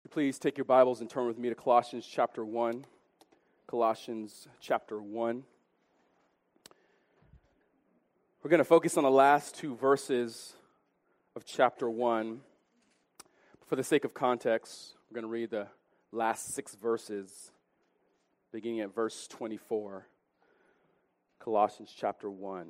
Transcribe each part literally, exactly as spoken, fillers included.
Please take your Bibles and turn with me to Colossians chapter one. Colossians chapter one. We're going to focus on the last two verses of chapter one. For the sake of context, we're going to read the last six verses, beginning at verse twenty-four. Colossians chapter one.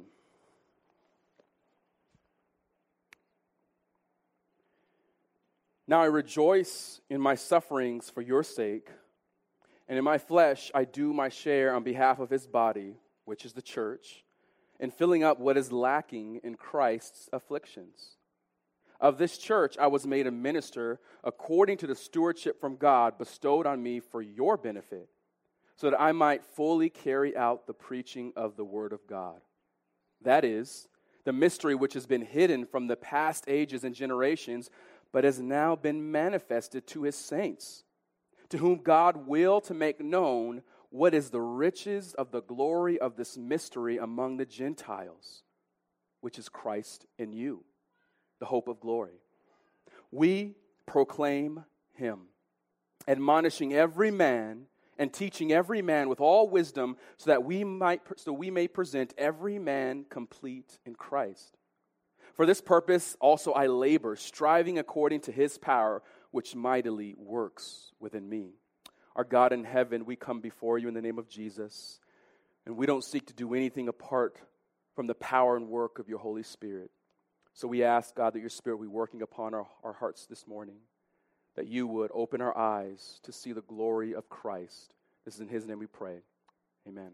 Now I rejoice in my sufferings for your sake, and in my flesh I do my share on behalf of his body, which is the church, in filling up what is lacking in Christ's afflictions. Of this church I was made a minister according to the stewardship from God bestowed on me for your benefit, so that I might fully carry out the preaching of the word of God. That is, the mystery which has been hidden from the past ages and generations, but has now been manifested to his saints, to whom God will to make known what is the riches of the glory of this mystery among the Gentiles, which is Christ in you, the hope of glory. We proclaim him, admonishing every man and teaching every man with all wisdom, so that we might so we may present every man complete in Christ. For this purpose also I labor, striving according to his power, which mightily works within me. Our God in heaven, we come before you in the name of Jesus, and we don't seek to do anything apart from the power and work of your Holy Spirit. So we ask, God, that your Spirit be working upon our, our hearts this morning, that you would open our eyes to see the glory of Christ. This is in his name we pray. Amen.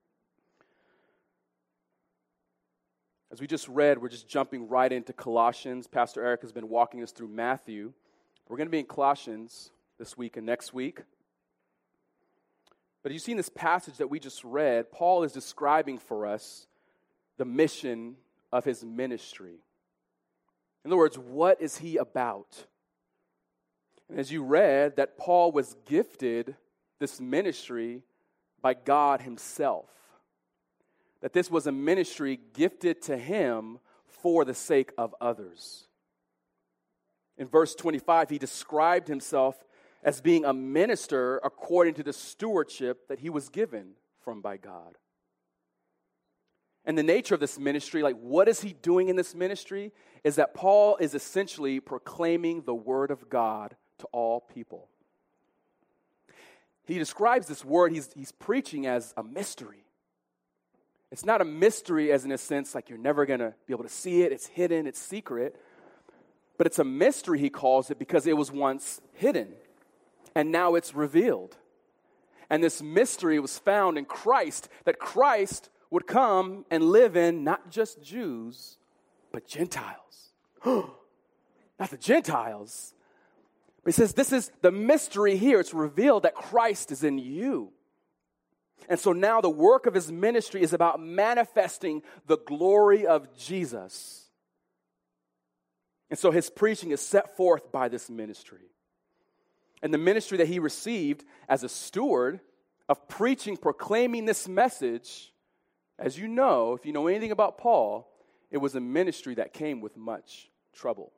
As we just read, we're just jumping right into Colossians. Pastor Eric has been walking us through Matthew. We're going to be in Colossians this week and next week. But you've seen this passage that we just read. Paul is describing for us the mission of his ministry. In other words, what is he about? And as you read, that Paul was gifted this ministry by God himself. That this was a ministry gifted to him for the sake of others. In verse twenty-five, he described himself as being a minister according to the stewardship that he was given from by God. And the nature of this ministry, like what is he doing in this ministry, is that Paul is essentially proclaiming the word of God to all people. He describes this word he's, he's preaching as a mystery. It's not a mystery as in a sense like you're never going to be able to see it. It's hidden. It's secret. But it's a mystery, he calls it, because it was once hidden. And now it's revealed. And this mystery was found in Christ, that Christ would come and live in not just Jews, but Gentiles. Not the Gentiles. But he says this is the mystery here. It's revealed that Christ is in you. And so now the work of his ministry is about manifesting the glory of Jesus. And so his preaching is set forth by this ministry. And the ministry that he received as a steward of preaching, proclaiming this message, as you know, if you know anything about Paul, it was a ministry that came with much trouble.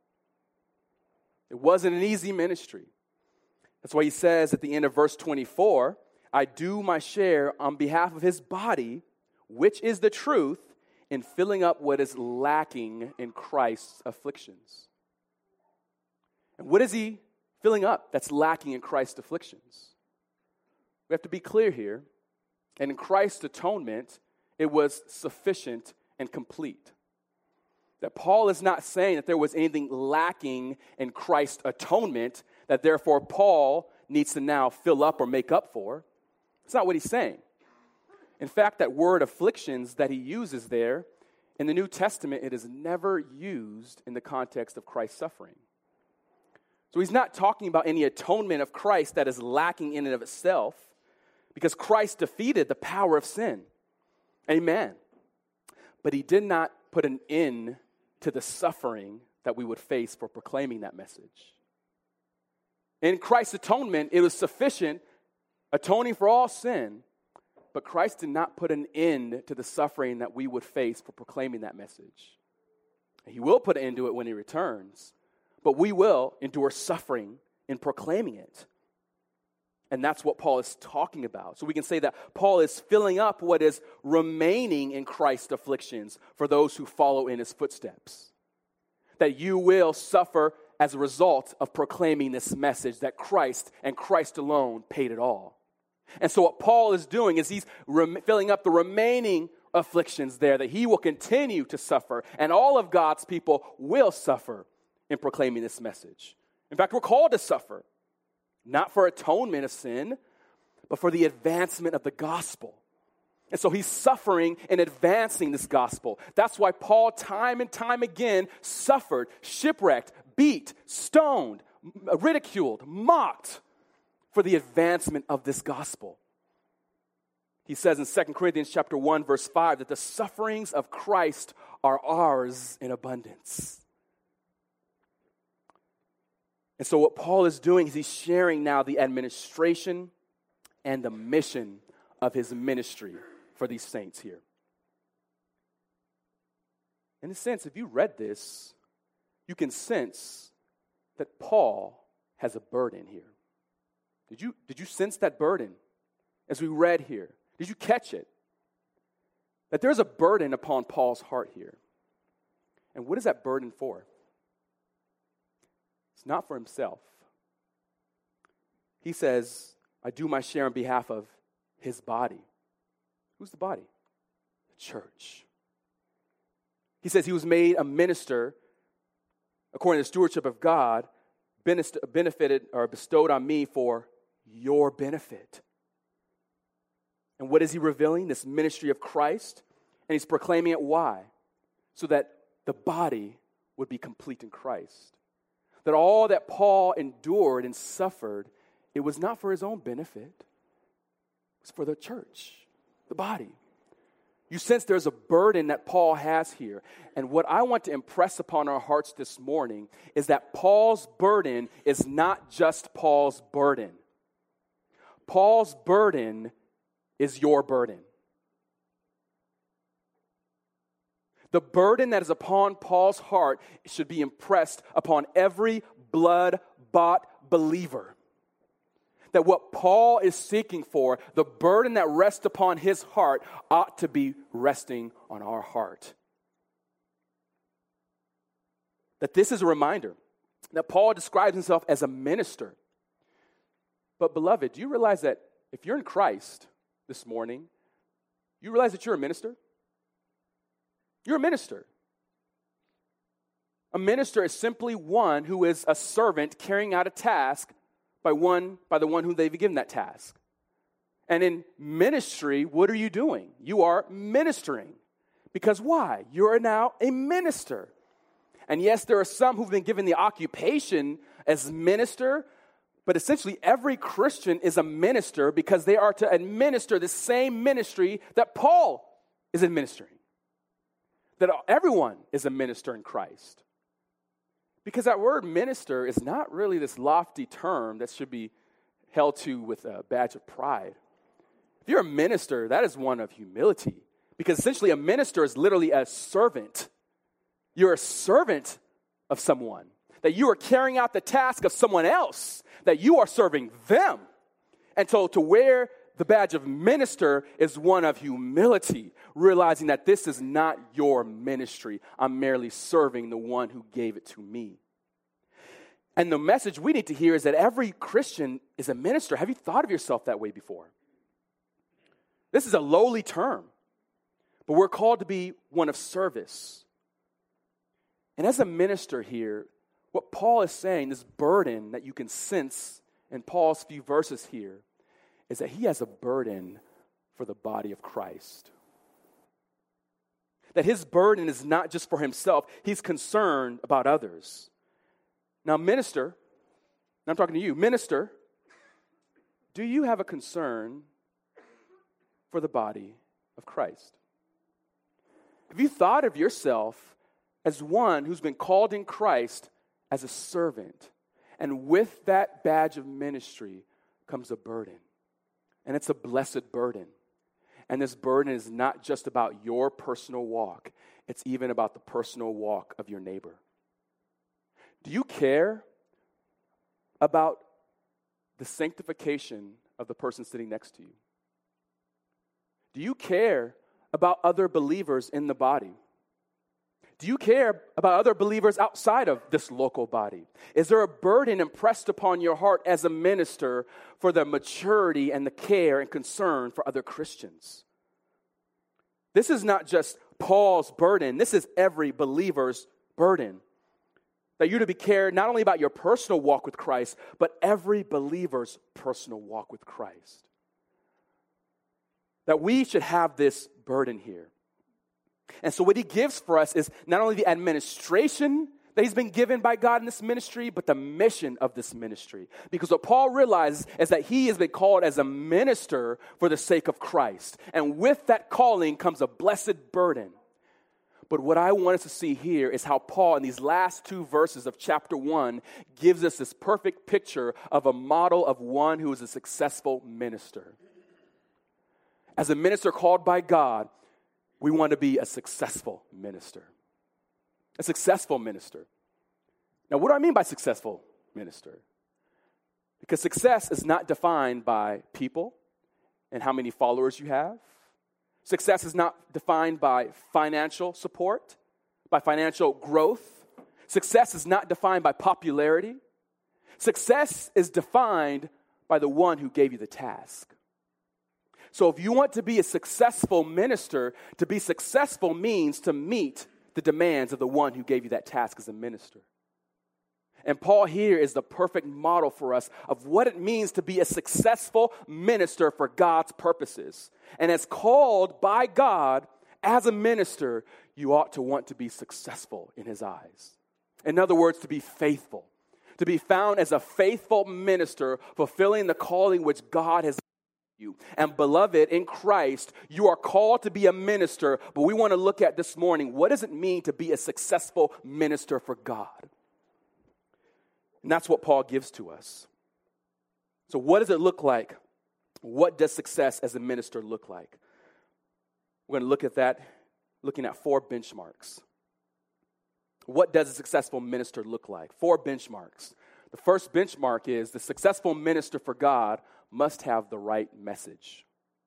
It wasn't an easy ministry. That's why he says at the end of verse twenty-four, I do my share on behalf of his body, which is the truth, in filling up what is lacking in Christ's afflictions. And what is he filling up that's lacking in Christ's afflictions? We have to be clear here. And in Christ's atonement, it was sufficient and complete. That Paul is not saying that there was anything lacking in Christ's atonement that therefore Paul needs to now fill up or make up for. That's not what he's saying. In fact, that word afflictions that he uses there, in the New Testament, it is never used in the context of Christ's suffering. So he's not talking about any atonement of Christ that is lacking in and of itself, because Christ defeated the power of sin. Amen. But he did not put an end to the suffering that we would face for proclaiming that message. In Christ's atonement, it was sufficient, atoning for all sin, but Christ did not put an end to the suffering that we would face for proclaiming that message. He will put an end to it when he returns, but we will endure suffering in proclaiming it. And that's what Paul is talking about. So we can say that Paul is filling up what is remaining in Christ's afflictions for those who follow in his footsteps. That you will suffer as a result of proclaiming this message that Christ and Christ alone paid it all. And so what Paul is doing is he's rem- filling up the remaining afflictions there that he will continue to suffer, and all of God's people will suffer in proclaiming this message. In fact, we're called to suffer, not for atonement of sin, but for the advancement of the gospel. And so he's suffering in advancing this gospel. That's why Paul time and time again suffered, shipwrecked, beat, stoned, ridiculed, mocked for the advancement of this gospel. He says in Second Corinthians chapter one, verse five, that the sufferings of Christ are ours in abundance. And so what Paul is doing is he's sharing now the administration and the mission of his ministry for these saints here. In a sense, if you read this, you can sense that Paul has a burden here. Did you, did you sense that burden as we read here? Did you catch it? That there's a burden upon Paul's heart here. And what is that burden for? It's not for himself. He says, I do my share on behalf of his body. Who's the body? The church. He says he was made a minister according to the stewardship of God, benefited or bestowed on me for your benefit. And what is he revealing? This ministry of Christ. And he's proclaiming it. Why? So that the body would be complete in Christ. That all that Paul endured and suffered, it was not for his own benefit. It was for the church, the body. You sense there's a burden that Paul has here. And what I want to impress upon our hearts this morning is that Paul's burden is not just Paul's burden. Paul's burden is your burden. The burden that is upon Paul's heart should be impressed upon every blood-bought believer. That what Paul is seeking for, the burden that rests upon his heart, ought to be resting on our heart. That this is a reminder that Paul describes himself as a minister. But beloved, do you realize that if you're in Christ this morning, you realize that you're a minister? You're a minister. A minister is simply one who is a servant carrying out a task by one by the one who they've given that task. And in ministry, what are you doing? You are ministering. Because why? You are now a minister. And yes, there are some who've been given the occupation as minister, but essentially every Christian is a minister because they are to administer the same ministry that Paul is administering. That everyone is a minister in Christ. Because that word minister is not really this lofty term that should be held to with a badge of pride. If you're a minister, that is one of humility. Because essentially a minister is literally a servant. You're a servant of someone. That you are carrying out the task of someone else. That you are serving them. And so to wear the badge of minister is one of humility, realizing that this is not your ministry. I'm merely serving the one who gave it to me. And the message we need to hear is that every Christian is a minister. Have you thought of yourself that way before? This is a lowly term, but we're called to be one of service. And as a minister here, what Paul is saying, this burden that you can sense in Paul's few verses here, is that he has a burden for the body of Christ. That his burden is not just for himself, he's concerned about others. Now, minister, I'm talking to you, minister, do you have a concern for the body of Christ? Have you thought of yourself as one who's been called in Christ as a servant? And with that badge of ministry comes a burden. And it's a blessed burden. And this burden is not just about your personal walk. It's even about the personal walk of your neighbor. Do you care about the sanctification of the person sitting next to you? Do you care about other believers in the body? Do you care about other believers outside of this local body? Is there a burden impressed upon your heart as a minister for the maturity and the care and concern for other Christians? This is not just Paul's burden. This is every believer's burden. That you're to be cared not only about your personal walk with Christ, but every believer's personal walk with Christ. That we should have this burden here. And so what he gives for us is not only the administration that he's been given by God in this ministry, but the mission of this ministry. Because what Paul realizes is that he has been called as a minister for the sake of Christ. And with that calling comes a blessed burden. But what I want us to see here is how Paul, in these last two verses of chapter one, gives us this perfect picture of a model of one who is a successful minister. As a minister called by God, we want to be a successful minister. A successful minister. Now, what do I mean by successful minister? Because success is not defined by people and how many followers you have. Success is not defined by financial support, by financial growth. Success is not defined by popularity. Success is defined by the one who gave you the task. So if you want to be a successful minister, to be successful means to meet the demands of the one who gave you that task as a minister. And Paul here is the perfect model for us of what it means to be a successful minister for God's purposes. And as called by God as a minister, you ought to want to be successful in his eyes. In other words, to be faithful. To be found as a faithful minister, fulfilling the calling which God has you. And beloved, in Christ, you are called to be a minister, but we want to look at this morning, what does it mean to be a successful minister for God? And that's what Paul gives to us. So what does it look like? What does success as a minister look like? We're going to look at that, looking at four benchmarks. What does a successful minister look like? Four benchmarks. The first benchmark is the successful minister for God must have the right message.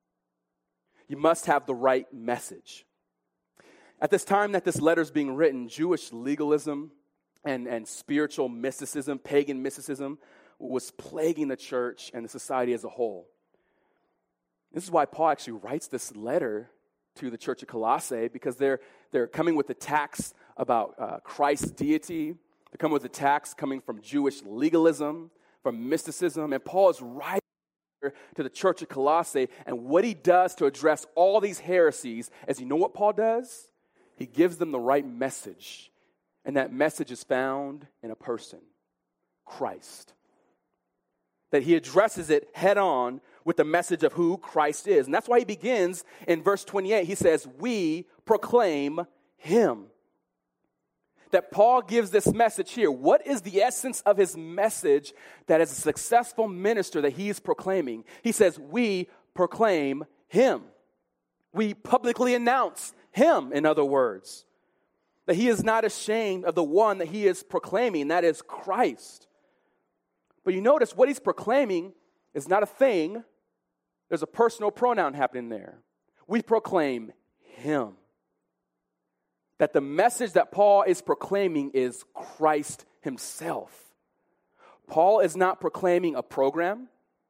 You must have the right message. At this time that this letter is being written, Jewish legalism and, and spiritual mysticism, pagan mysticism, was plaguing the church and the society as a whole. This is why Paul actually writes this letter to the church of Colossae, because they're, they're coming with attacks about uh, Christ's deity. They come with attacks coming from Jewish legalism, from mysticism, and Paul is writing to the church of Colossae, and what he does to address all these heresies is, you know what Paul does? He gives them the right message, and that message is found in a person, Christ. That he addresses it head on with the message of who Christ is. And that's why he begins in verse twenty-eight. He says, we proclaim him. That Paul gives this message here. What is the essence of his message that as a successful minister that he is proclaiming? He says, we proclaim him. We publicly announce him, in other words. That he is not ashamed of the one that he is proclaiming, that is Christ. But you notice what he's proclaiming is not a thing. There's a personal pronoun happening there. We proclaim him. That the message that Paul is proclaiming is Christ himself. Paul is not proclaiming a program.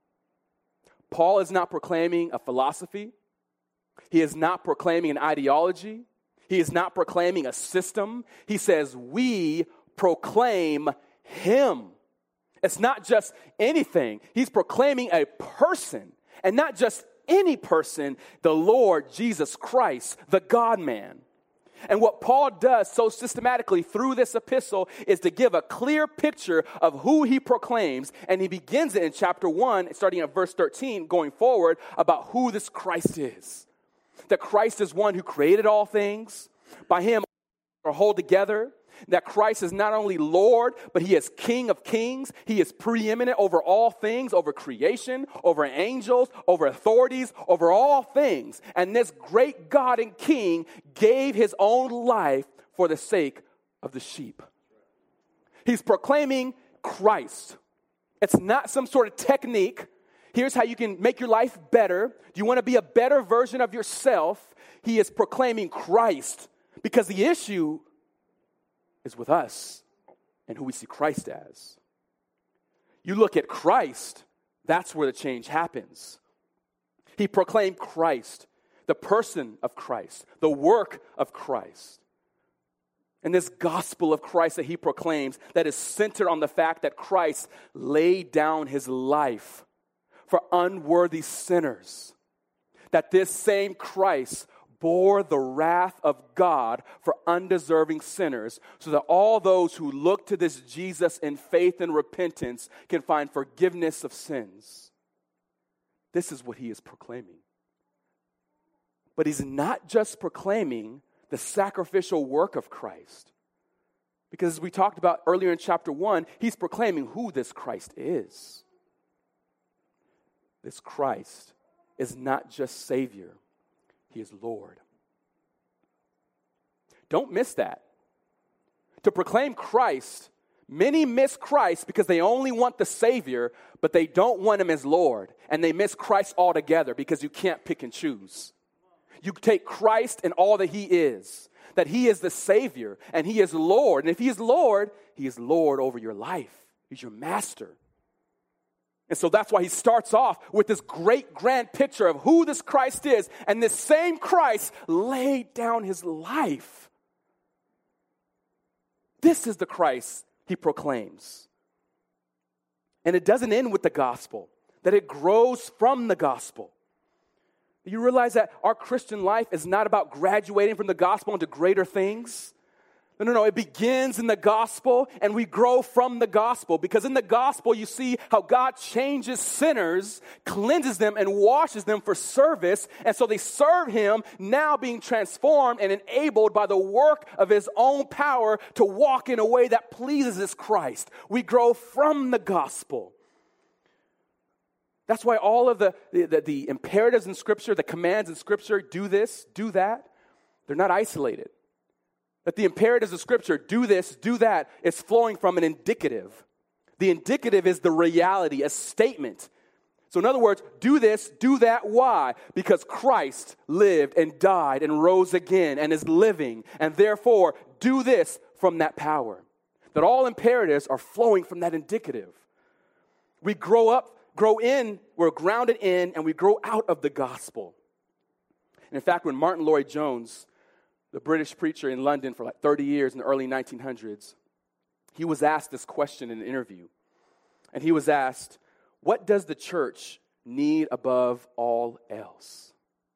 Paul is not proclaiming a philosophy. He is not proclaiming an ideology. He is not proclaiming a system. He says, we proclaim him. It's not just anything. He's proclaiming a person, and not just any person, the Lord Jesus Christ, the God-man. And what Paul does so systematically through this epistle is to give a clear picture of who he proclaims. And he begins it in chapter one, starting at verse thirteen, going forward, about who this Christ is. That Christ is one who created all things. By him are whole together. That Christ is not only Lord, but he is King of kings. He is preeminent over all things, over creation, over angels, over authorities, over all things. And this great God and King gave his own life for the sake of the sheep. He's proclaiming Christ. It's not some sort of technique. Here's how you can make your life better. Do you want to be a better version of yourself? He is proclaiming Christ, because the issue is with us and who we see Christ as. You look at Christ, that's where the change happens. He proclaimed Christ, the person of Christ, the work of Christ. And this gospel of Christ that he proclaims, that is centered on the fact that Christ laid down his life for unworthy sinners. That this same Christ bore the wrath of God for undeserving sinners, so that all those who look to this Jesus in faith and repentance can find forgiveness of sins. This is what he is proclaiming. But he's not just proclaiming the sacrificial work of Christ. Because as we talked about earlier in chapter one, he's proclaiming who this Christ is. This Christ is not just Savior, he is Lord. Don't miss that. To proclaim Christ, many miss Christ because they only want the Savior, but they don't want him as Lord. And they miss Christ altogether because you can't pick and choose. You take Christ and all that he is, that he is the Savior and he is Lord. And if he is Lord, he is Lord over your life. He's your master. And so that's why he starts off with this great grand picture of who this Christ is. And this same Christ laid down his life. This is the Christ he proclaims. And it doesn't end with the gospel, that it grows from the gospel. You realize that our Christian life is not about graduating from the gospel into greater things? No, no, no. It begins in the gospel, and we grow from the gospel. Because in the gospel, you see how God changes sinners, cleanses them, and washes them for service. And so they serve him, now being transformed and enabled by the work of his own power to walk in a way that pleases this Christ. We grow from the gospel. That's why all of the, the, the imperatives in Scripture, the commands in Scripture, do this, do that, they're not isolated. That the imperatives of Scripture, do this, do that, is flowing from an indicative. The indicative is the reality, a statement. So in other words, do this, do that, why? Because Christ lived and died and rose again and is living, and therefore do this from that power. That all imperatives are flowing from that indicative. We grow up, grow in, we're grounded in, and we grow out of the gospel. And in fact, when Martin Lloyd-Jones, the British preacher in London for like thirty years in the early nineteen hundreds, he was asked this question in an interview. And he was asked, what does the church need above all else?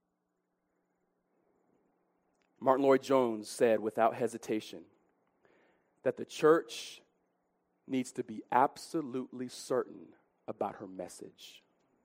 Martin Lloyd-Jones said without hesitation that the church needs to be absolutely certain about her message.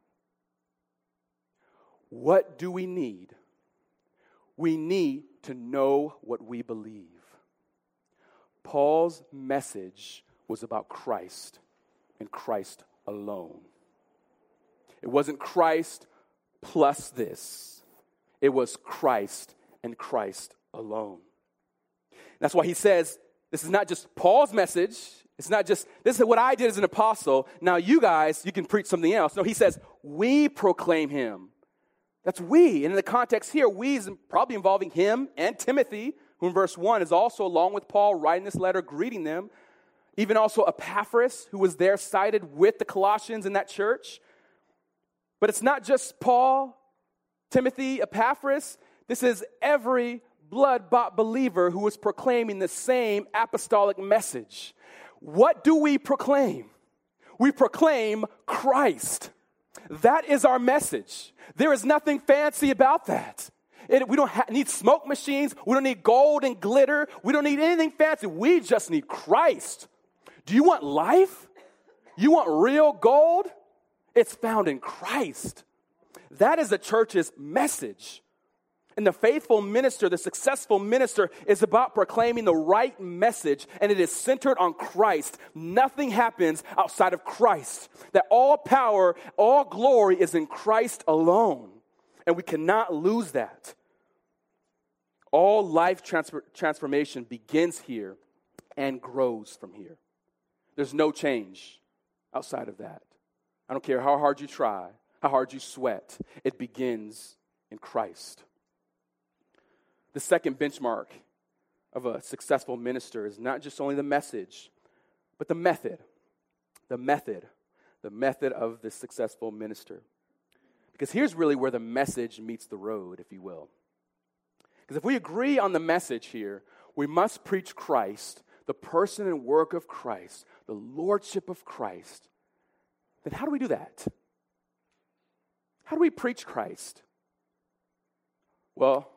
What do we need? We need to know what we believe. Paul's message was about Christ and Christ alone. It wasn't Christ plus this. It was Christ and Christ alone. That's why he says, this is not just Paul's message. It's not just, this is what I did as an apostle. Now you guys, you can preach something else. No, he says, we proclaim him. That's we. And in the context here, we is probably involving him and Timothy, who in verse one is also, along with Paul, writing this letter, greeting them. Even also Epaphras, who was there cited with the Colossians in that church. But it's not just Paul, Timothy, Epaphras. This is every blood-bought believer who is proclaiming the same apostolic message. What do we proclaim? We proclaim Christ. That is our message. There is nothing fancy about that. It, we don't ha- need smoke machines. We don't need gold and glitter. We don't need anything fancy. We just need Christ. Do you want life? You want real gold? It's found in Christ. That is the church's message. And the faithful minister, the successful minister, is about proclaiming the right message, and it is centered on Christ. Nothing happens outside of Christ. That all power, all glory is in Christ alone. And we cannot lose that. All life transfer, transformation begins here and grows from here. There's no change outside of that. I don't care how hard you try, how hard you sweat. It begins in Christ. The second benchmark of a successful minister is not just only the message, but the method. The method. The method of the successful minister. Because here's really where the message meets the road, if you will. Because if we agree on the message here, we must preach Christ, the person and work of Christ, the lordship of Christ. Then how do we do that? How do we preach Christ? Well,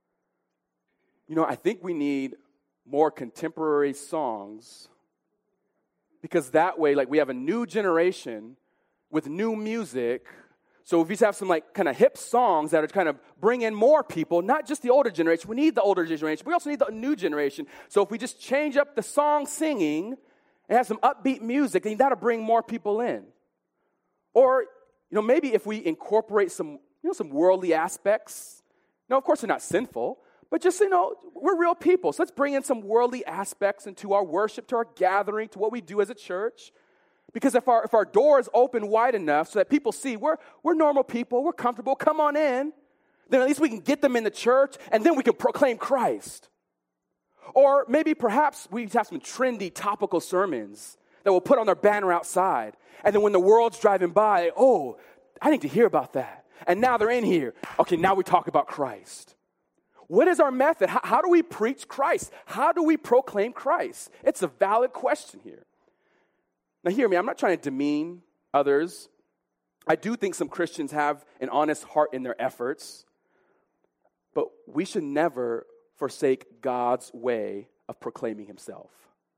you know, I think we need more contemporary songs, because that way, like, we have a new generation with new music. So if we have some, like, kind of hip songs that are kind of bring in more people, not just the older generation. We need the older generation. We also need the new generation. So if we just change up the song singing and have some upbeat music, then that'll bring more people in. Or, you know, maybe if we incorporate some, you know, some worldly aspects. No, of course they're not sinful, but just, you know, we're real people. So let's bring in some worldly aspects into our worship, to our gathering, to what we do as a church. Because if our if our door is open wide enough so that people see we're we're normal people, we're comfortable, come on in, then at least we can get them in the church, and then we can proclaim Christ. Or maybe perhaps we have some trendy topical sermons that we'll put on our banner outside. And then when the world's driving by, oh, I need to hear about that. And now they're in here. Okay, now we talk about Christ. What is our method? How, how do we preach Christ? How do we proclaim Christ? It's a valid question here. Now hear me, I'm not trying to demean others. I do think some Christians have an honest heart in their efforts. But we should never forsake God's way of proclaiming himself.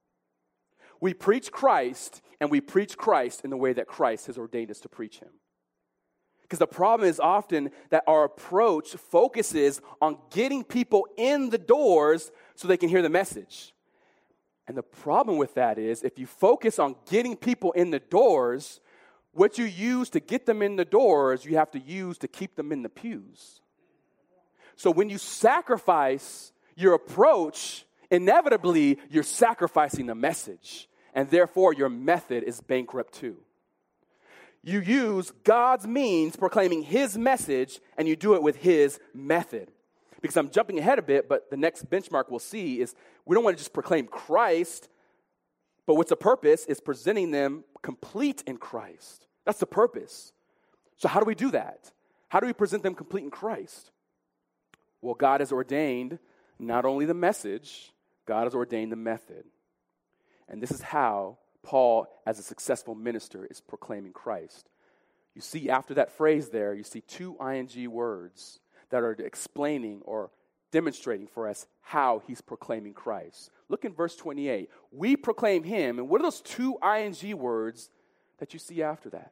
We preach Christ, and we preach Christ in the way that Christ has ordained us to preach him. Because the problem is often that our approach focuses on getting people in the doors so they can hear the message. And the problem with that is, if you focus on getting people in the doors, what you use to get them in the doors, you have to use to keep them in the pews. So when you sacrifice your approach, inevitably you're sacrificing the message. And therefore your method is bankrupt too. You use God's means proclaiming his message, and you do it with his method. Because I'm jumping ahead a bit, but the next benchmark we'll see is we don't want to just proclaim Christ, but what's the purpose is presenting them complete in Christ. That's the purpose. So how do we do that? How do we present them complete in Christ? Well, God has ordained not only the message, God has ordained the method. And this is how Paul, as a successful minister, is proclaiming Christ. You see, after that phrase there, you see two ing words that are explaining or demonstrating for us how he's proclaiming Christ. Look in verse twenty-eight. We proclaim him, and what are those two ing words that you see after that?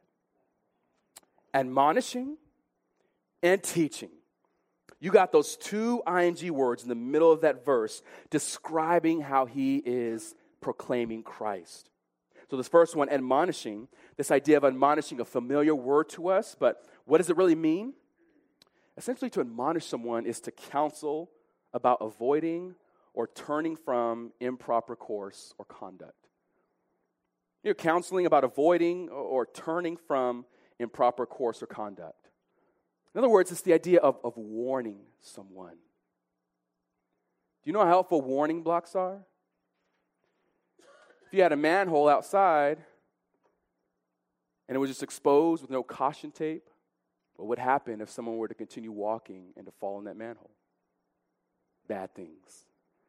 Admonishing and teaching. You got those two ing words in the middle of that verse describing how he is proclaiming Christ. So this first one, admonishing, this idea of admonishing, a familiar word to us, but what does it really mean? Essentially, to admonish someone is to counsel about avoiding or turning from improper course or conduct. You're counseling about avoiding or turning from improper course or conduct. In other words, it's the idea of, of warning someone. Do you know how helpful warning blocks are? If you had a manhole outside and it was just exposed with no caution tape, what would happen if someone were to continue walking and to fall in that manhole? Bad things.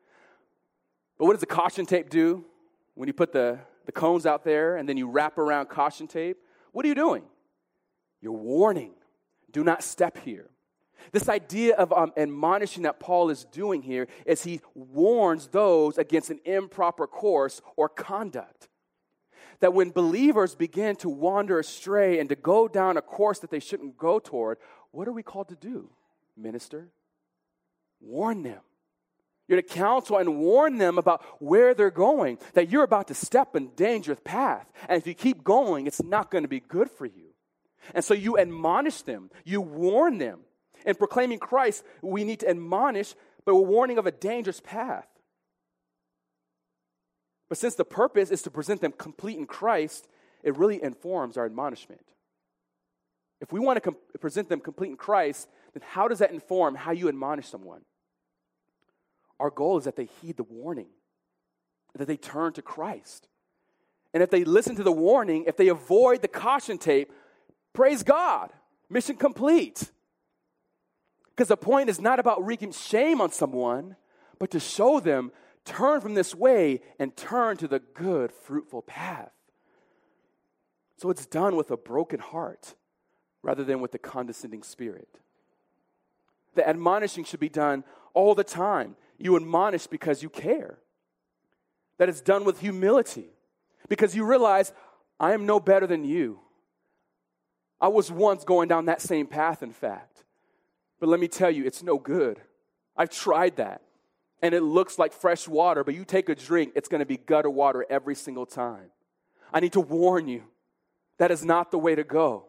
But what does the caution tape do when you put the, the cones out there and then you wrap around caution tape? What are you doing? You're warning. Do not step here. This idea of um, admonishing that Paul is doing here is he warns those against an improper course or conduct. That when believers begin to wander astray and to go down a course that they shouldn't go toward, what are we called to do, minister? Warn them. You're to counsel and warn them about where they're going, that you're about to step in a dangerous path. And if you keep going, it's not going to be good for you. And so you admonish them. You warn them. In proclaiming Christ, we need to admonish, but we're warning of a dangerous path. But since the purpose is to present them complete in Christ, it really informs our admonishment. If we want to com- present them complete in Christ, then how does that inform how you admonish someone? Our goal is that they heed the warning, that they turn to Christ. And if they listen to the warning, if they avoid the caution tape, praise God, mission complete. Because the point is not about wreaking shame on someone, but to show them, turn from this way and turn to the good, fruitful path. So it's done with a broken heart rather than with a condescending spirit. The admonishing should be done all the time. You admonish because you care. That it's done with humility because you realize, I am no better than you. I was once going down that same path, in fact. But let me tell you, it's no good. I've tried that. And it looks like fresh water, but you take a drink, it's going to be gutter water every single time. I need to warn you, that is not the way to go.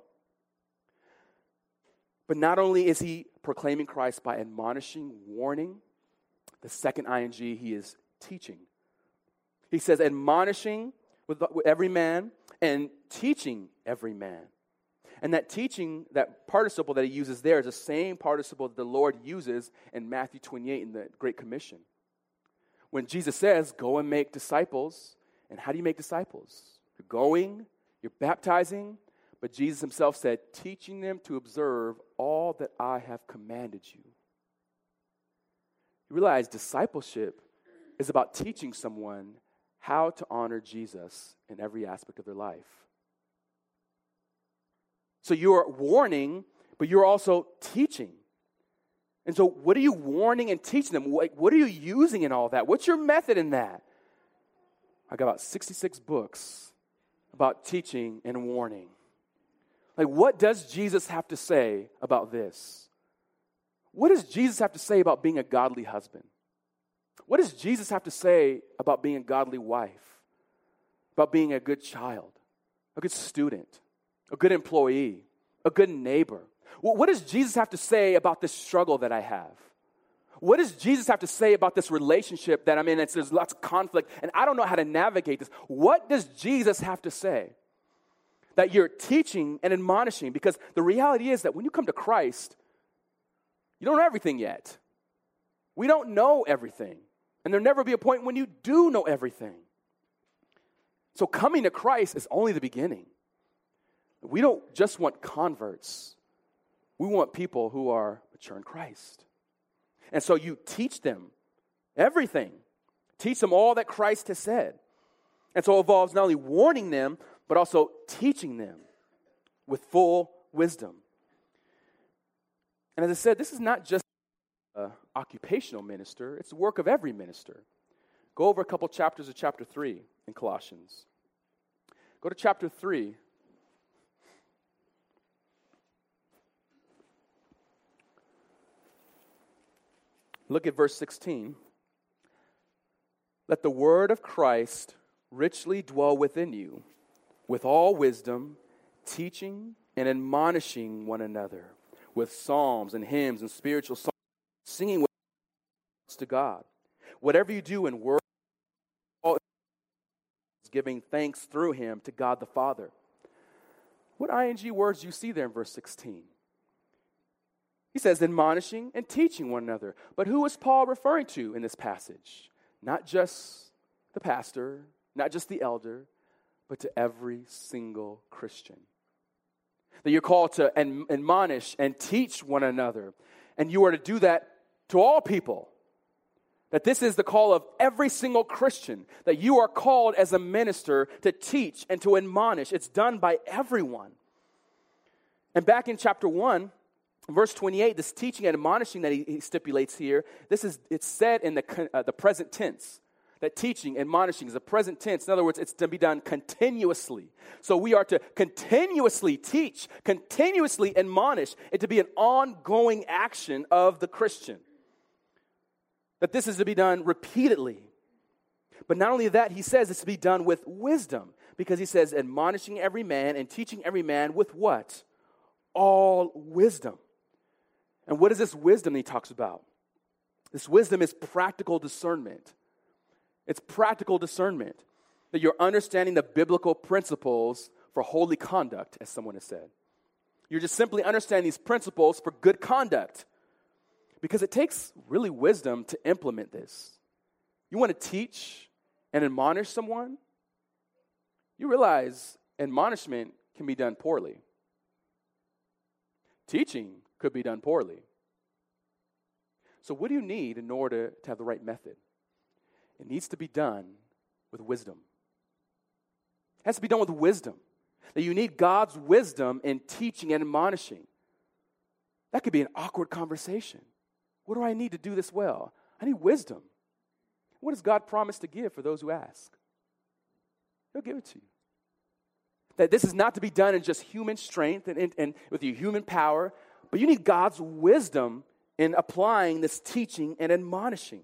But not only is he proclaiming Christ by admonishing, warning, the second ing, he is teaching. He says admonishing with, with every man and teaching every man. And that teaching, that participle that he uses there is the same participle that the Lord uses in Matthew twenty-eight in the Great Commission. When Jesus says, go and make disciples, and how do you make disciples? You're going, you're baptizing, but Jesus himself said, teaching them to observe all that I have commanded you. You realize discipleship is about teaching someone how to honor Jesus in every aspect of their life. So you're warning, but you're also teaching. And so what are you warning and teaching them? What, what are you using in all that? What's your method in that? I got about sixty-six books about teaching and warning. Like, what does Jesus have to say about this? What does Jesus have to say about being a godly husband? What does Jesus have to say about being a godly wife? About being a good child, a good student, a good employee, a good neighbor? What does Jesus have to say about this struggle that I have? What does Jesus have to say about this relationship that I'm in? It's, there's lots of conflict, and I don't know how to navigate this. What does Jesus have to say? That you're teaching and admonishing, because the reality is that when you come to Christ, you don't know everything yet. We don't know everything, and there'll never be a point when you do know everything. So coming to Christ is only the beginning. We don't just want converts. We want people who are mature in Christ. And so you teach them everything. Teach them all that Christ has said. And so it involves not only warning them, but also teaching them with full wisdom. And as I said, this is not just an occupational minister. It's the work of every minister. Go over a couple chapters of chapter three in Colossians. Go to chapter three. Look at verse sixteen. Let the word of Christ richly dwell within you, with all wisdom, teaching and admonishing one another, with psalms and hymns and spiritual songs, singing with to God. Whatever you do in word, giving thanks through him to God the Father. What ing words do you see there in verse sixteen? He says admonishing and teaching one another. But who is Paul referring to in this passage? Not just the pastor, not just the elder, but to every single Christian. That you're called to admonish and teach one another. And you are to do that to all people. That this is the call of every single Christian. That you are called as a minister to teach and to admonish. It's done by everyone. And back in chapter one, verse twenty-eight, this teaching and admonishing that he, he stipulates here, this is it's said in the uh, the present tense. That teaching, admonishing is a present tense. In other words, it's to be done continuously. So we are to continuously teach, continuously admonish, and to be an ongoing action of the Christian. That this is to be done repeatedly. But not only that, he says it's to be done with wisdom. Because he says admonishing every man and teaching every man with what? All wisdom. And what is this wisdom he talks about? This wisdom is practical discernment. It's practical discernment. That you're understanding the biblical principles for holy conduct, as someone has said. You're just simply understanding these principles for good conduct. Because it takes really wisdom to implement this. You want to teach and admonish someone? You realize admonishment can be done poorly. Teaching could be done poorly. So what do you need in order to have the right method? It needs to be done with wisdom. It has to be done with wisdom. That you need God's wisdom in teaching and admonishing. That could be an awkward conversation. What do I need to do this well? I need wisdom. What does God promise to give for those who ask? He'll give it to you. That this is not to be done in just human strength and, and, and with your human power, but you need God's wisdom in applying this teaching and admonishing.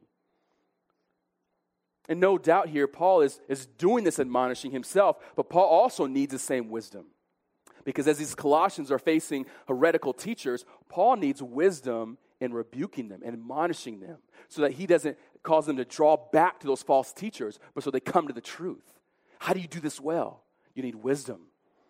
And no doubt here, Paul is, is doing this admonishing himself, but Paul also needs the same wisdom. Because as these Colossians are facing heretical teachers, Paul needs wisdom in rebuking them and admonishing them so that he doesn't cause them to draw back to those false teachers, but so they come to the truth. How do you do this well? You need wisdom.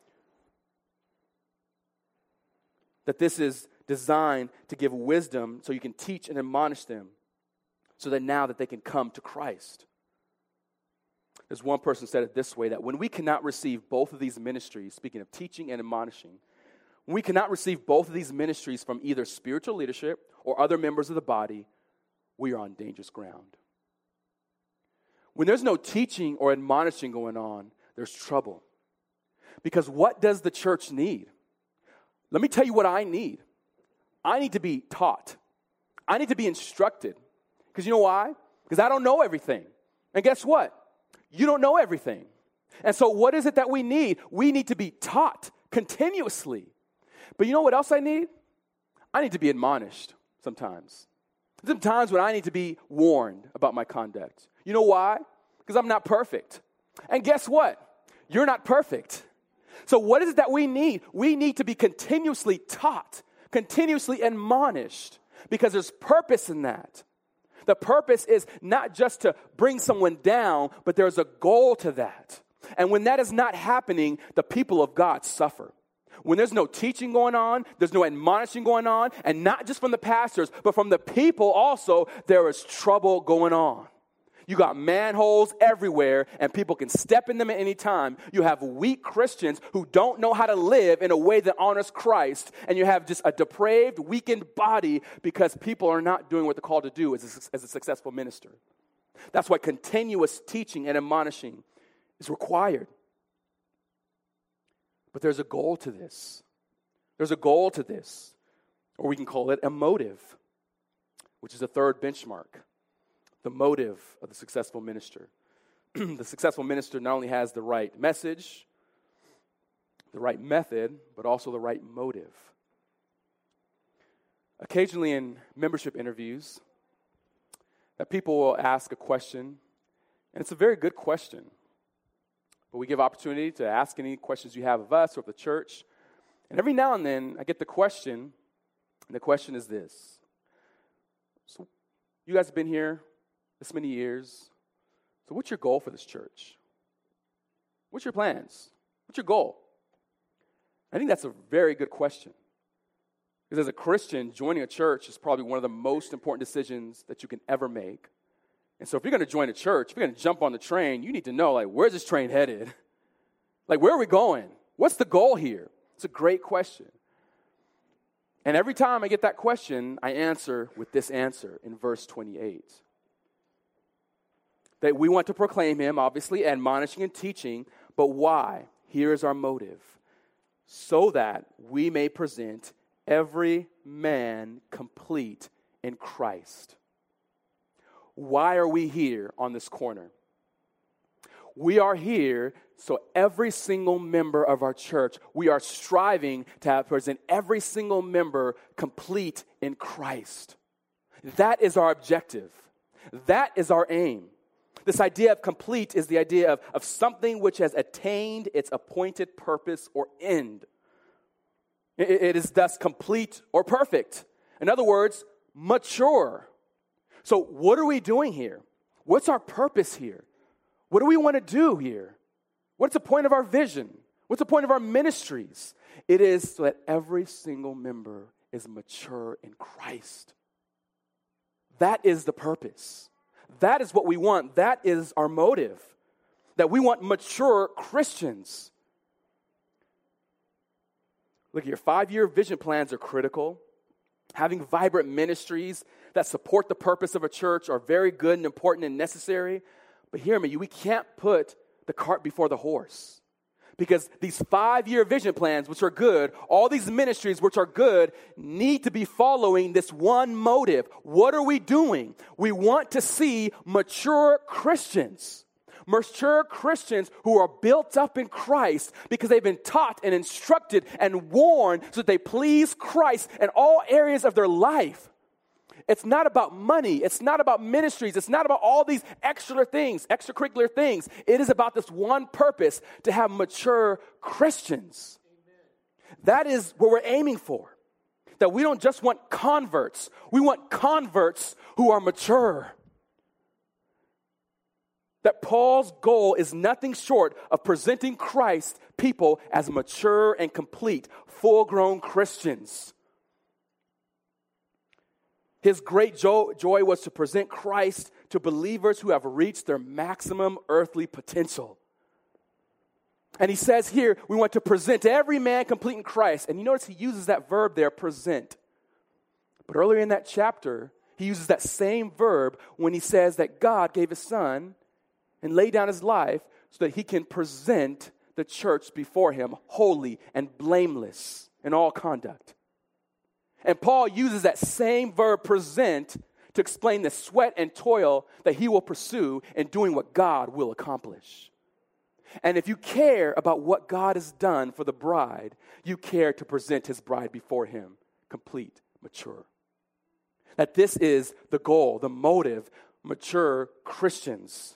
That this is designed to give wisdom so you can teach and admonish them so that now that they can come to Christ. There's one person said it this way, that when we cannot receive both of these ministries, speaking of teaching and admonishing, when we cannot receive both of these ministries from either spiritual leadership or other members of the body, we are on dangerous ground. When there's no teaching or admonishing going on, there's trouble. Because what does the church need? Let me tell you what I need. I need to be taught. I need to be instructed. Because you know why? Because I don't know everything. And guess what? You don't know everything. And so what is it that we need? We need to be taught continuously. But you know what else I need? I need to be admonished sometimes. Sometimes when I need to be warned about my conduct. You know why? Because I'm not perfect. And guess what? You're not perfect. So what is it that we need? We need to be continuously taught, continuously admonished, because there's purpose in that. The purpose is not just to bring someone down, but there's a goal to that. And when that is not happening, the people of God suffer. When there's no teaching going on, there's no admonishing going on, and not just from the pastors, but from the people also, there is trouble going on. You got manholes everywhere, and people can step in them at any time. You have weak Christians who don't know how to live in a way that honors Christ, and you have just a depraved, weakened body because people are not doing what they're called to do as a, as a successful minister. That's why continuous teaching and admonishing is required. But there's a goal to this. There's a goal to this, or we can call it a motive, which is a third benchmark. The motive of the successful minister. The successful minister not only has the right message, the right method, but also the right motive. Occasionally in membership interviews, that people will ask a question, and it's a very good question. But we give opportunity to ask any questions you have of us or of the church. And every now and then, I get the question, and the question is this. So, you guys have been here this many years. So what's your goal for this church? What's your plans? What's your goal? I think that's a very good question. Because as a Christian, joining a church is probably one of the most important decisions that you can ever make. And so if you're going to join a church, if you're going to jump on the train, you need to know, like, where's this train headed? Like, where are we going? What's the goal here? It's a great question. And every time I get that question, I answer with this answer in verse twenty-eight. That we want to proclaim him, obviously, admonishing and teaching, but why? Here is our motive. So that we may present every man complete in Christ. Why are we here on this corner? We are here so every single member of our church, we are striving to have present every single member complete in Christ. That is our objective. That is our aim. This idea of complete is the idea of, of something which has attained its appointed purpose or end. It, it is thus complete or perfect. In other words, mature. So what are we doing here? What's our purpose here? What do we want to do here? What's the point of our vision? What's the point of our ministries? It is so that every single member is mature in Christ. That is the purpose. That is what we want. That is our motive. That we want mature Christians. Look, your five-year vision plans are critical. Having vibrant ministries that support the purpose of a church are very good and important and necessary. But hear me, we can't put the cart before the horse. Because these five-year vision plans, which are good, all these ministries, which are good, need to be following this one motive. What are we doing? We want to see mature Christians. Mature Christians who are built up in Christ because they've been taught and instructed and warned so that they please Christ in all areas of their life. It's not about money. It's not about ministries. It's not about all these extra things, extracurricular things. It is about this one purpose, to have mature Christians. Amen. That is what we're aiming for. That we don't just want converts. We want converts who are mature. That Paul's goal is nothing short of presenting Christ people as mature and complete, full-grown Christians. His great jo- joy was to present Christ to believers who have reached their maximum earthly potential. And he says here, we want to present every man complete in Christ. And you notice he uses that verb there, present. But earlier in that chapter, he uses that same verb when he says that God gave his son and laid down his life so that he can present the church before him holy and blameless in all conduct. And Paul uses that same verb, present, to explain the sweat and toil that he will pursue in doing what God will accomplish. And if you care about what God has done for the bride, you care to present his bride before him, complete, mature. That this is the goal, the motive, mature Christians.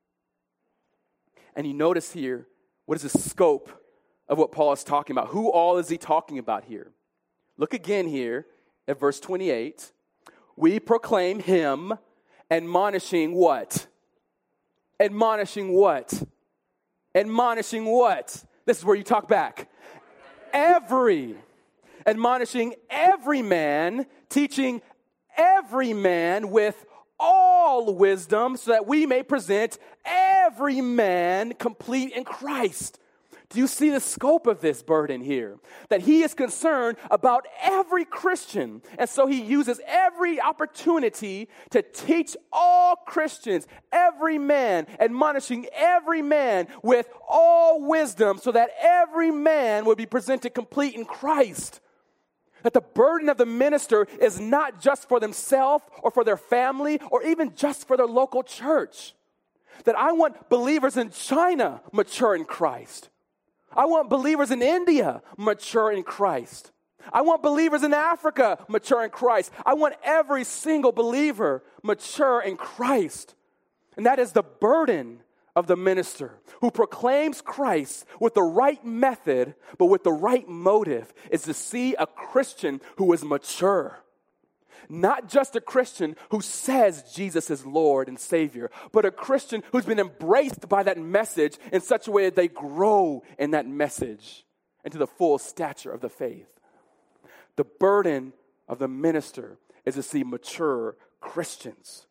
And you notice here, what is the scope of what Paul is talking about? Who all is he talking about here? Look again here at verse twenty-eight. We proclaim him, admonishing what? Admonishing what? Admonishing what? This is where you talk back. Every. Admonishing every man, teaching every man with all wisdom, so that we may present every man complete in Christ. Do you see the scope of this burden here? That he is concerned about every Christian. And so he uses every opportunity to teach all Christians, every man, admonishing every man with all wisdom, so that every man would be presented complete in Christ. That the burden of the minister is not just for themselves or for their family or even just for their local church. That I want believers in China mature in Christ. I want believers in India mature in Christ. I want believers in Africa mature in Christ. I want every single believer mature in Christ. And that is the burden of the minister who proclaims Christ with the right method, but with the right motive, is to see a Christian who is mature. Not just a Christian who says Jesus is Lord and Savior, but a Christian who's been embraced by that message in such a way that they grow in that message into the full stature of the faith. The burden of the minister is to see mature Christians.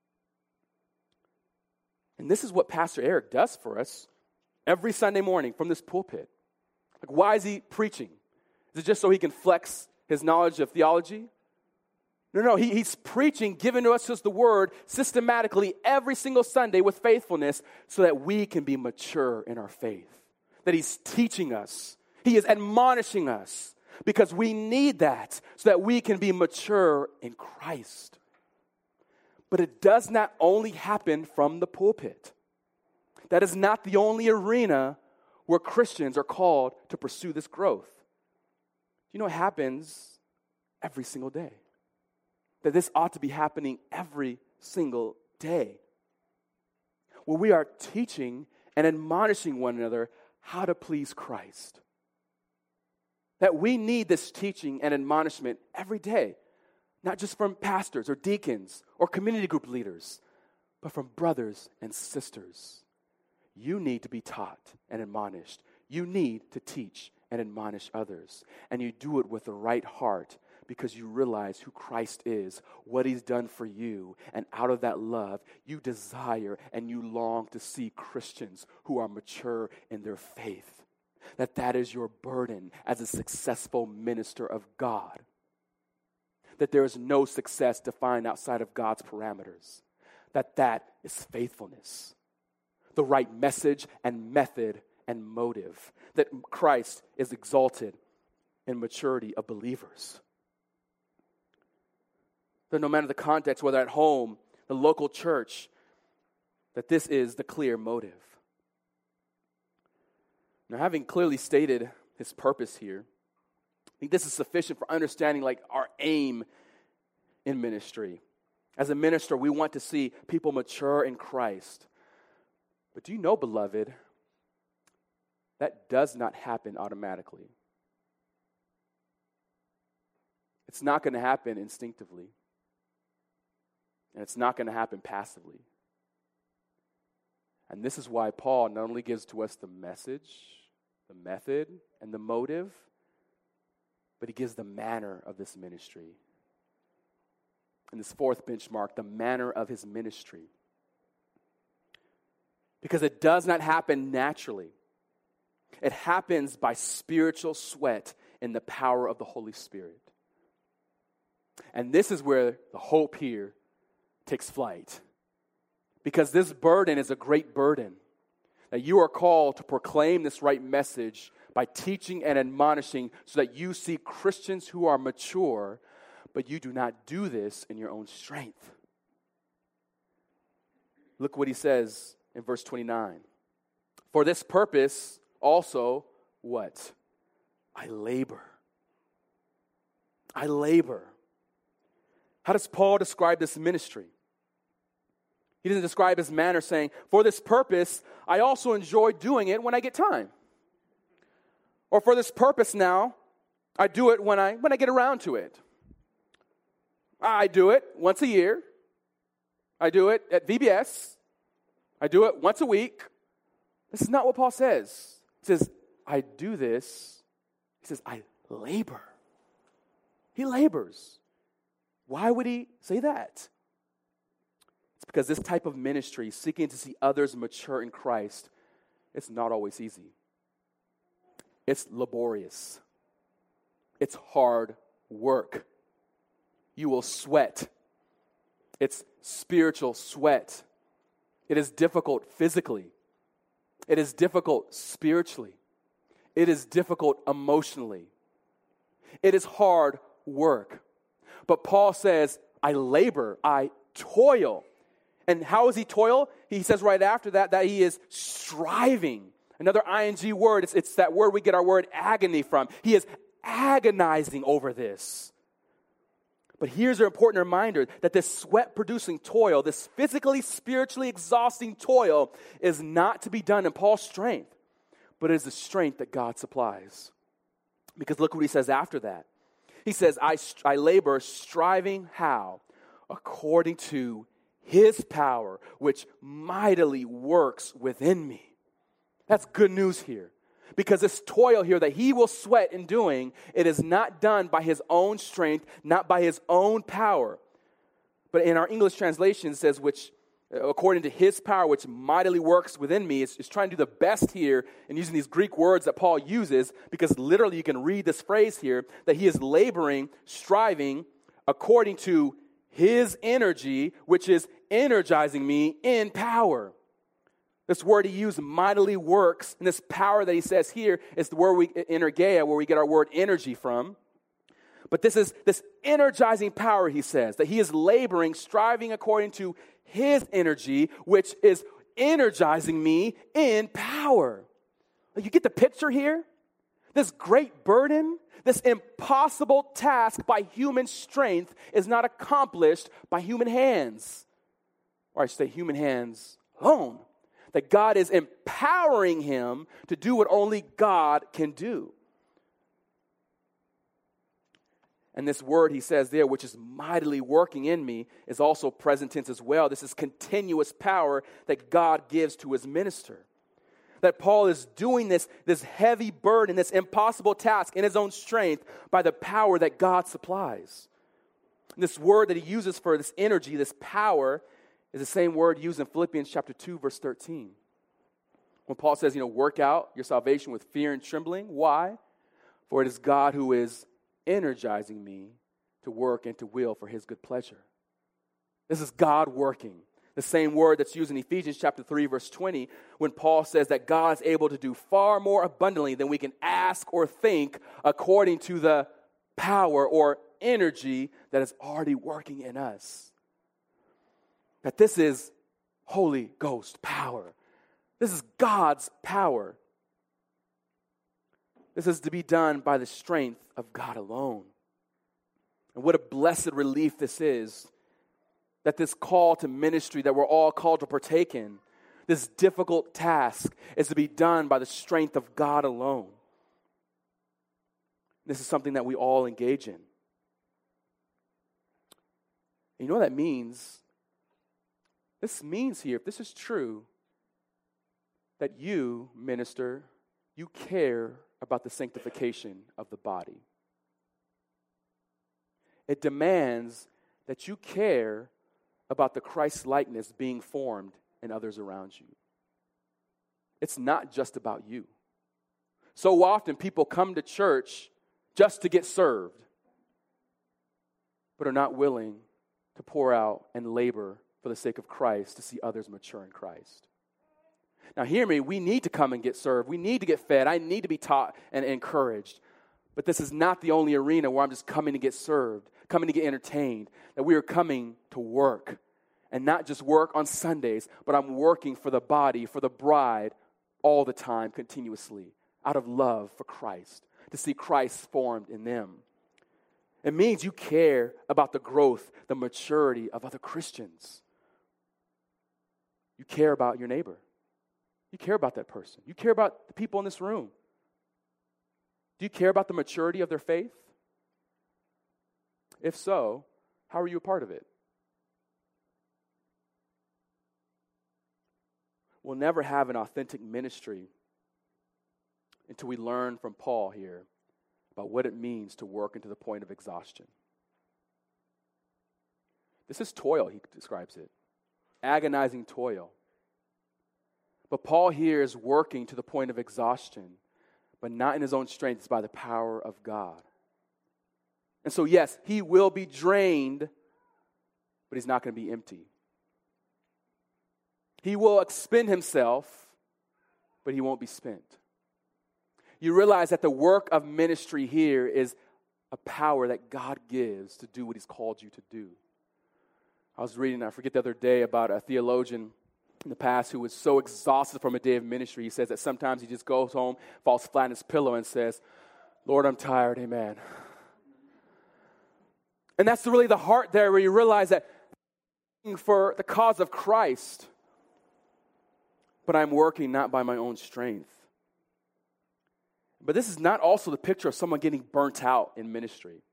And this is what Pastor Eric does for us every Sunday morning from this pulpit. Like, why is he preaching? Is it just so he can flex his knowledge of theology? No, no, he, he's preaching, giving to us just the word systematically every single Sunday with faithfulness so that we can be mature in our faith. That he's teaching us. He is admonishing us because we need that so that we can be mature in Christ. But it does not only happen from the pulpit. That is not the only arena where Christians are called to pursue this growth. You know, it happens every single day. That this ought to be happening every single day. Where we are teaching and admonishing one another how to please Christ. That we need this teaching and admonishment every day. Not just from pastors or deacons or community group leaders, but from brothers and sisters. You need to be taught and admonished. You need to teach and admonish others. And you do it with the right heart because you realize who Christ is, what he's done for you. And out of that love, you desire and you long to see Christians who are mature in their faith. That that is your burden as a successful minister of God. That there is no success defined outside of God's parameters. That that is faithfulness. The right message and method and motive. That Christ is exalted in maturity of believers. That no matter the context, whether at home, the local church, that this is the clear motive. Now, having clearly stated his purpose here, I think this is sufficient for understanding like our aim in ministry. As a minister, we want to see people mature in Christ. But do you know, beloved, that does not happen automatically. It's not going to happen instinctively. And it's not going to happen passively. And this is why Paul not only gives to us the message, the method, and the motive, but he gives the manner of this ministry. And this fourth benchmark, the manner of his ministry. Because it does not happen naturally. It happens by spiritual sweat in the power of the Holy Spirit. And this is where the hope here takes flight. Because this burden is a great burden. That you are called to proclaim this right message by teaching and admonishing so that you see Christians who are mature, but you do not do this in your own strength. Look what he says in verse twenty-nine. For this purpose also, what? I labor. I labor. How does Paul describe this ministry? He doesn't describe his manner saying, for this purpose, I also enjoy doing it when I get time. Or for this purpose now, I do it when I when I get around to it. I do it once a year. I do it at V B S. I do it once a week. This is not what Paul says. He says, I do this. He says, I labor. He labors. Why would he say that? It's because this type of ministry, seeking to see others mature in Christ, it's not always easy. It's laborious. It's hard work. You will sweat. It's spiritual sweat. It is difficult physically. It is difficult spiritually. It is difficult emotionally. It is hard work. But Paul says, I labor, I toil. And how does he toil? He says right after that, that he is striving. Another ing word, it's, it's that word we get our word agony from. He is agonizing over this. But here's an important reminder that this sweat-producing toil, this physically, spiritually exhausting toil, is not to be done in Paul's strength, but it is the strength that God supplies. Because look what he says after that. He says, I, I labor striving how? According to his power, which mightily works within me. That's good news here. Because this toil here that he will sweat in doing, it is not done by his own strength, not by his own power. But in our English translation it says, which, according to his power, which mightily works within me, is, is trying to do the best here in using these Greek words that Paul uses, because literally you can read this phrase here, that he is laboring, striving, according to his energy, which is energizing me in power. This word he used, mightily works, and this power that he says here is the word we, energeia, where we get our word energy from. But this is this energizing power, he says, that he is laboring, striving according to his energy, which is energizing me in power. You get the picture here? This great burden, this impossible task by human strength is not accomplished by human hands. Or I should say human hands alone. That God is empowering him to do what only God can do. And this word he says there, which is mightily working in me, is also present tense as well. This is continuous power that God gives to his minister. that Paul is doing this, this heavy burden, this impossible task in his own strength by the power that God supplies. And this word that he uses for this energy, this power, is the same word used in Philippians chapter two, verse thirteen. When Paul says, you know, work out your salvation with fear and trembling. Why? For it is God who is energizing me to work and to will for his good pleasure. This is God working. The same word that's used in Ephesians chapter three, verse twenty, when Paul says that God is able to do far more abundantly than we can ask or think according to the power or energy that is already working in us. That this is Holy Ghost power. This is God's power. This is to be done by the strength of God alone. And what a blessed relief this is, that this call to ministry that we're all called to partake in, this difficult task, is to be done by the strength of God alone. This is something that we all engage in. And you know what that means? This means here, if this is true, that you, minister, you care about the sanctification of the body. It demands that you care about the Christ-likeness being formed in others around you. It's not just about you. So often people come to church just to get served, but are not willing to pour out and labor for the sake of Christ to see others mature in Christ. Now hear me, we need to come and get served. We need to get fed. I need to be taught and encouraged. But this is not the only arena where I'm just coming to get served, coming to get entertained. That we are coming to work. And not just work on Sundays, but I'm working for the body, for the bride, all the time, continuously, out of love for Christ, to see Christ formed in them. It means you care about the growth, the maturity of other Christians. You care about your neighbor. You care about that person. You care about the people in this room. Do you care about the maturity of their faith? If so, how are you a part of it? We'll never have an authentic ministry until we learn from Paul here about what it means to work into the point of exhaustion. This is toil, he describes it. Agonizing toil. But Paul here is working to the point of exhaustion, but not in his own strength. It's by the power of God. And so, yes, he will be drained, but he's not going to be empty. He will expend himself, but he won't be spent. You realize that the work of ministry here is a power that God gives to do what he's called you to do. I was reading, I forget the other day, about a theologian in the past who was so exhausted from a day of ministry. He says that sometimes he just goes home, falls flat on his pillow and says, Lord, I'm tired, amen. And that's really the heart there, where you realize that for the cause of Christ, but I'm working not by my own strength. But this is not also the picture of someone getting burnt out in ministry.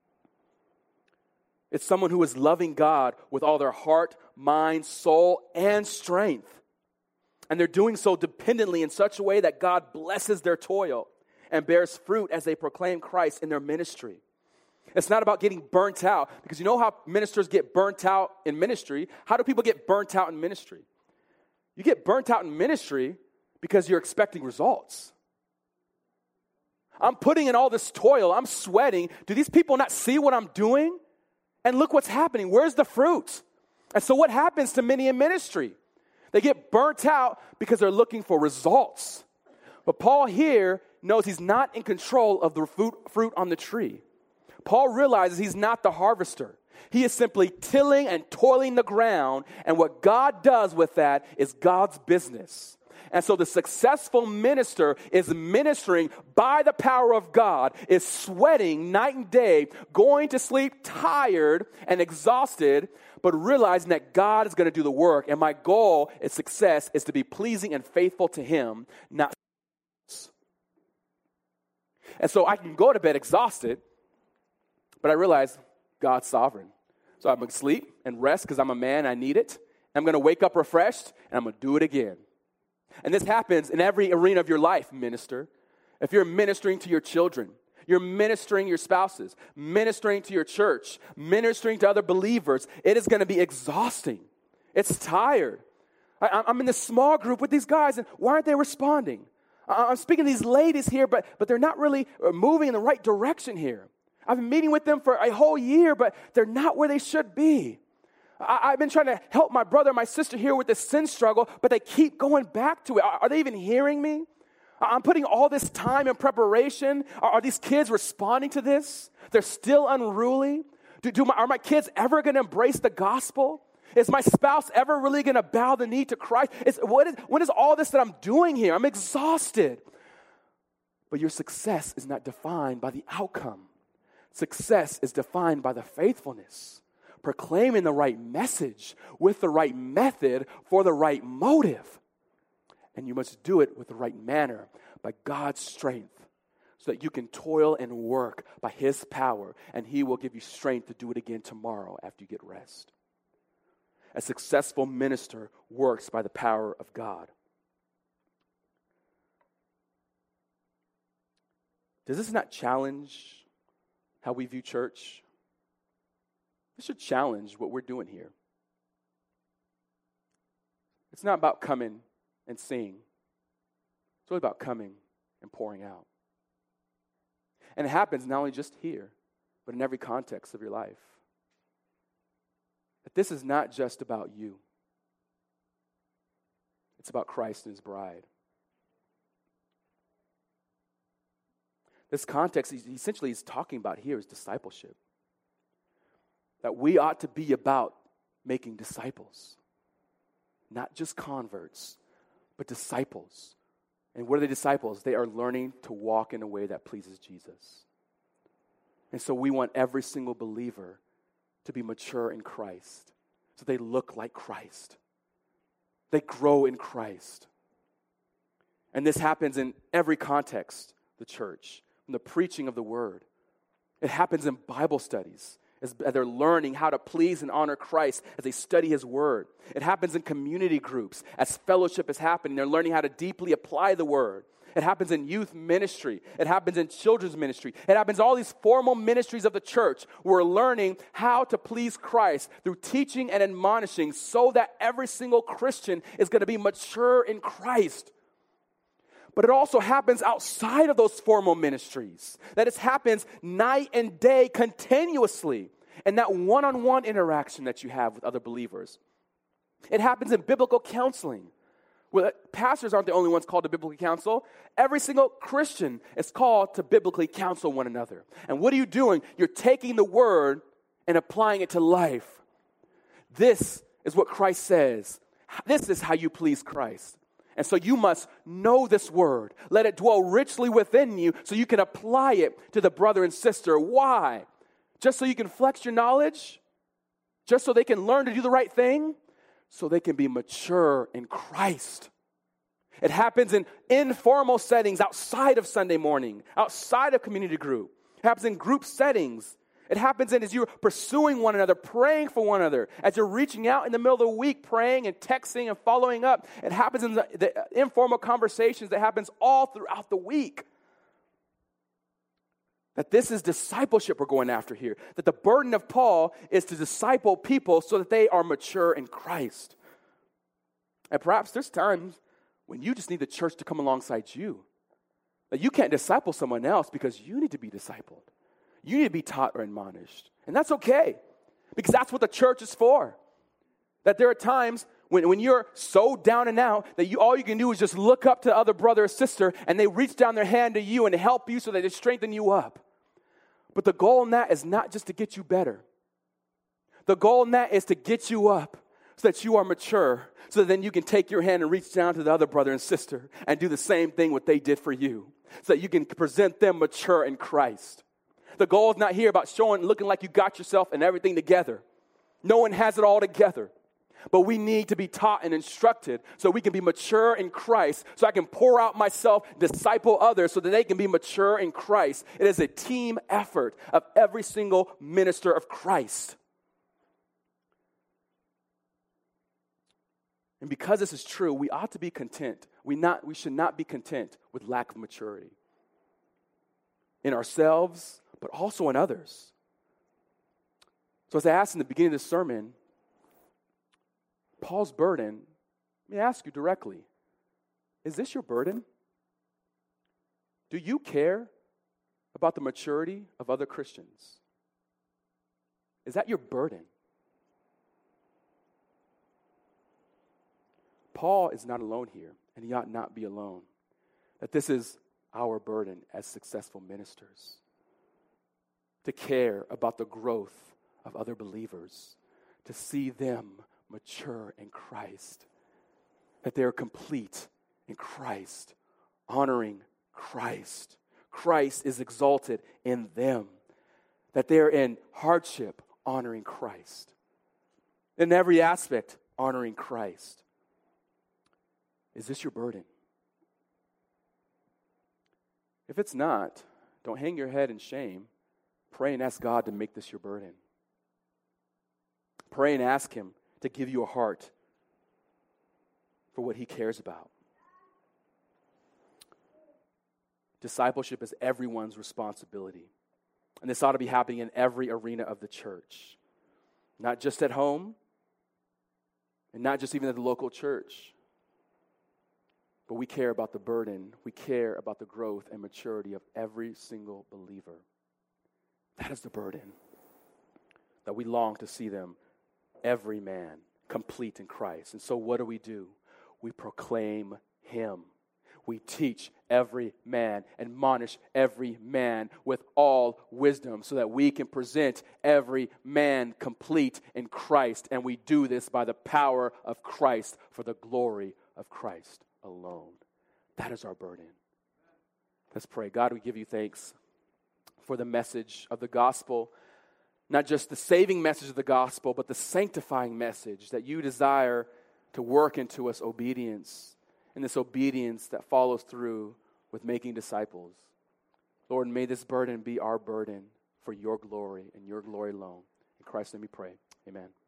It's someone who is loving God with all their heart, mind, soul, and strength. And they're doing so dependently in such a way that God blesses their toil and bears fruit as they proclaim Christ in their ministry. It's not about getting burnt out, because you know how ministers get burnt out in ministry? How do people get burnt out in ministry? You get burnt out in ministry because you're expecting results. I'm putting in all this toil. I'm sweating. Do these people not see what I'm doing? And look what's happening. Where's the fruit? And so what happens to many in ministry? They get burnt out because they're looking for results. But Paul here knows he's not in control of the fruit, fruit on the tree. Paul realizes he's not the harvester. He is simply tilling and toiling the ground, and what God does with that is God's business. And so the successful minister is ministering by the power of God, is sweating night and day, going to sleep tired and exhausted, but realizing that God is going to do the work. And my goal is success is to be pleasing and faithful to him, not. And so I can go to bed exhausted, but I realize God's sovereign. So I'm going to sleep and rest because I'm a man, I need it. I'm going to wake up refreshed, and I'm going to do it again. And this happens in every arena of your life, minister. If you're ministering to your children, you're ministering to your spouses, ministering to your church, ministering to other believers, it is going to be exhausting. It's tired. I, I'm in this small group with these guys, and why aren't they responding? I'm speaking to these ladies here, but, but they're not really moving in the right direction here. I've been meeting with them for a whole year, but they're not where they should be. I, I've been trying to help my brother and my sister here with this sin struggle, but they keep going back to it. Are, are they even hearing me? I'm putting all this time in preparation. Are, are these kids responding to this? They're still unruly. Do, do my, are my kids ever going to embrace the gospel? Is my spouse ever really going to bow the knee to Christ? Is, what is, what is all this that I'm doing here? I'm exhausted. But your success is not defined by the outcome. Success is defined by the faithfulness, proclaiming the right message with the right method for the right motive. And you must do it with the right manner by God's strength so that you can toil and work by His power, and He will give you strength to do it again tomorrow after you get rest. A successful minister works by the power of God. Does this not challenge how we view church? This should challenge what we're doing here. It's not about coming and seeing. It's really about coming and pouring out. And it happens not only just here, but in every context of your life. That this is not just about you. It's about Christ and His bride. This context, he essentially is talking about here is discipleship. That we ought to be about making disciples. Not just converts, but disciples. And what are the disciples? They are learning to walk in a way that pleases Jesus. And so we want every single believer to be mature in Christ, so they look like Christ. They grow in Christ. And this happens in every context, the church, from the preaching of the word. It happens in Bible studies, as they're learning how to please and honor Christ as they study His word. It happens in community groups, as fellowship is happening. They're learning how to deeply apply the word. It happens in youth ministry. It happens in children's ministry. It happens in all these formal ministries of the church. We're learning how to please Christ through teaching and admonishing so that every single Christian is going to be mature in Christ. But it also happens outside of those formal ministries. That it happens night and day continuously in that one-on-one interaction that you have with other believers. It happens in biblical counseling. Well, pastors aren't the only ones called to biblically counsel. Every single Christian is called to biblically counsel one another. And what are you doing? You're taking the word and applying it to life. This is what Christ says. This is how you please Christ. And so you must know this word. Let it dwell richly within you so you can apply it to the brother and sister. Why? Just so you can flex your knowledge? Just so they can learn to do the right thing? So they can be mature in Christ. It happens in informal settings outside of Sunday morning, outside of community group. It happens in group settings. It happens in as you're pursuing one another, praying for one another, as you're reaching out in the middle of the week, praying and texting and following up. It happens in the, the informal conversations that happens all throughout the week. That this is discipleship we're going after here. That the burden of Paul is to disciple people so that they are mature in Christ. And perhaps there's times when you just need the church to come alongside you. That you can't disciple someone else because you need to be discipled. You need to be taught or admonished. And that's okay. Because that's what the church is for. That there are times when, when you're so down and out that you all you can do is just look up to the other brother or sister and they reach down their hand to you and help you so that they strengthen you up. But the goal in that is not just to get you better. The goal in that is to get you up so that you are mature, so that then you can take your hand and reach down to the other brother and sister and do the same thing what they did for you, so that you can present them mature in Christ. The goal is not here about showing, looking like you got yourself and everything together. No one has it all together. But we need to be taught and instructed so we can be mature in Christ, so I can pour out myself, disciple others so that they can be mature in Christ. It is a team effort of every single minister of Christ. And because this is true, we ought to be content. We, not, we should not be content with lack of maturity in ourselves, but also in others. So as I asked in the beginning of this sermon, Paul's burden, let me ask you directly, is this your burden? Do you care about the maturity of other Christians? Is that your burden? Paul is not alone here, and he ought not be alone. That this is our burden as successful ministers, to care about the growth of other believers, to see them mature in Christ, that they are complete in Christ, honoring Christ. Christ is exalted in them, that they are in hardship, honoring Christ. In every aspect, honoring Christ. Is this your burden? If it's not, don't hang your head in shame. Pray and ask God to make this your burden. Pray and ask Him to give you a heart for what He cares about. Discipleship is everyone's responsibility. And this ought to be happening in every arena of the church. Not just at home, and not just even at the local church. But we care about the burden. We care about the growth and maturity of every single believer. That is the burden. That we long to see them, every man, complete in Christ. And so what do we do? We proclaim Him. We teach every man, admonish every man with all wisdom so that we can present every man complete in Christ. And we do this by the power of Christ for the glory of Christ alone. That is our burden. Let's pray. God, we give you thanks for the message of the gospel, not just the saving message of the gospel, but the sanctifying message that you desire to work into us obedience, and this obedience that follows through with making disciples. Lord, may this burden be our burden for your glory and your glory alone. In Christ's name we pray. Amen.